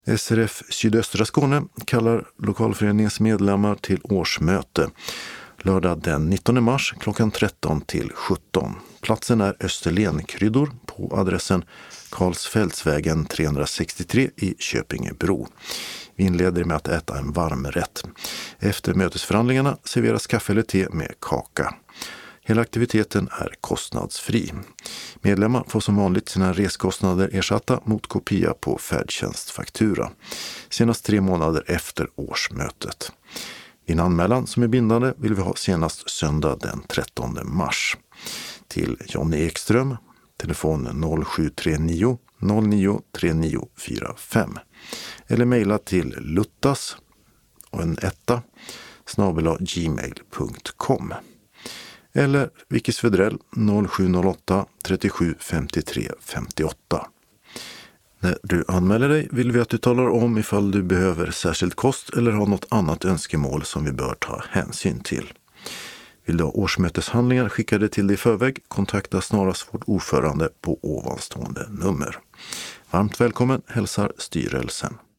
SRF Sydöstra Skåne kallar lokalföreningens medlemmar till årsmöte. Lördag den 19 mars klockan 13 till 17. Platsen är Österlenkryddor på adressen Karlsfältsvägen 363 i Köpingebro. Vi inleder med att äta en varmrätt. Efter mötesförhandlingarna serveras kaffe eller te med kaka. Hela aktiviteten är kostnadsfri. Medlemmar får som vanligt sina reskostnader ersatta mot kopia på färdtjänstfaktura. Senast 3 månader efter årsmötet. I en anmälan som är bindande vill vi ha senast söndag den 13 mars. Till Jonny Ekström, telefon 0739 09 3945. Eller mejla till luttas och en etta @gmail.com. Eller Vicky Svedrell 0708 37 53 58. När du anmäler dig vill vi att du talar om ifall du behöver särskild kost eller har något annat önskemål som vi bör ta hänsyn till. Vill du ha årsmöteshandlingar skickade till dig i förväg, kontakta snarast vårt ordförande på ovanstående nummer. Varmt välkommen hälsar styrelsen.